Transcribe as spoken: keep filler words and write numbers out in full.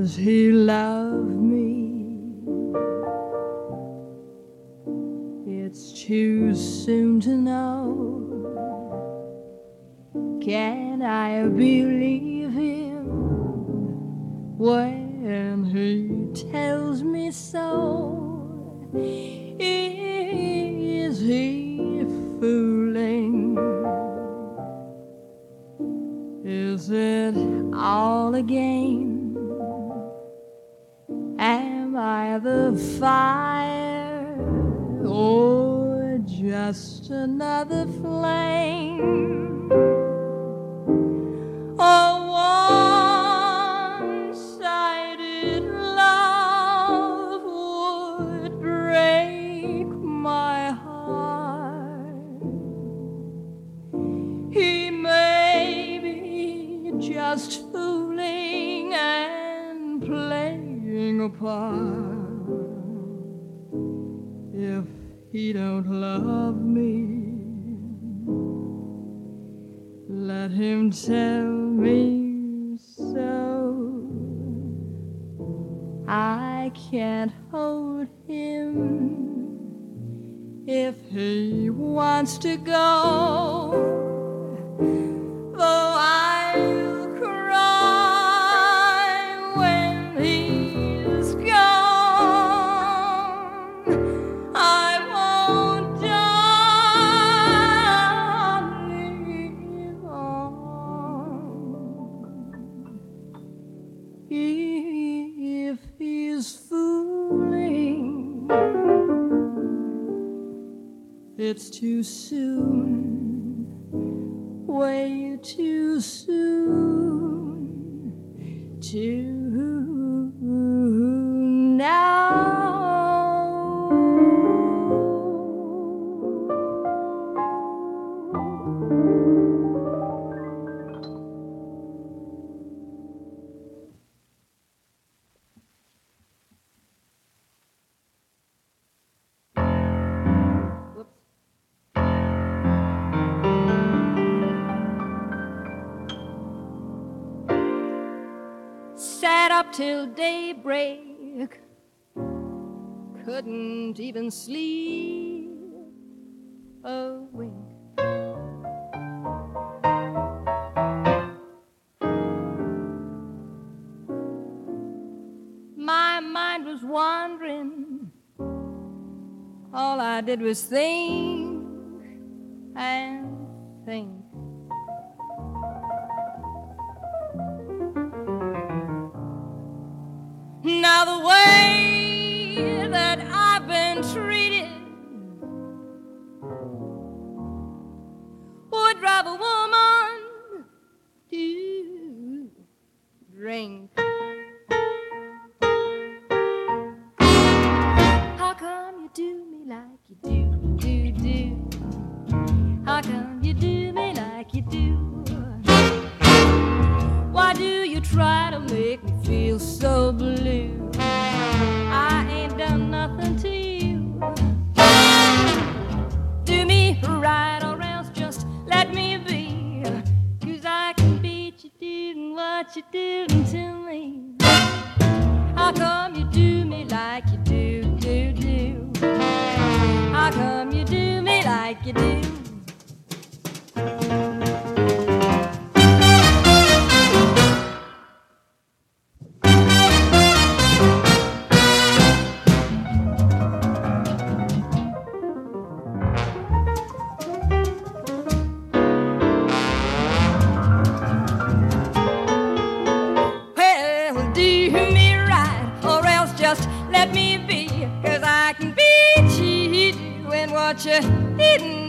Does he love me? It's too soon to know. Can I believe him when he tells me so? Is he fooling? Is it all a game? Am I the fire or just another flame? Oh, one-sided love would break my heart. He may be just fooling and playing a part. If he don't love me, let him tell me so. I can't hold him if he wants to go, though I'll cry when he's gone. I won't live on if he's fooling. It's too soon, way too soon to now. Sat up till daybreak, couldn't even sleep a wink. My mind was wandering, all I did was think and think. Now the way that I've been treated would drive a woman to drink. How come you do me like you do, do, do? How come you do me like you do? Why do you try to make me feel so blue? I ain't done nothing to you. Do me right or else just let me be, 'cause I can beat you doing what you doing to me. How come you do me like you do, do, do? How come you do me like you do? Let me be, 'cause I can beat you doing what you didn't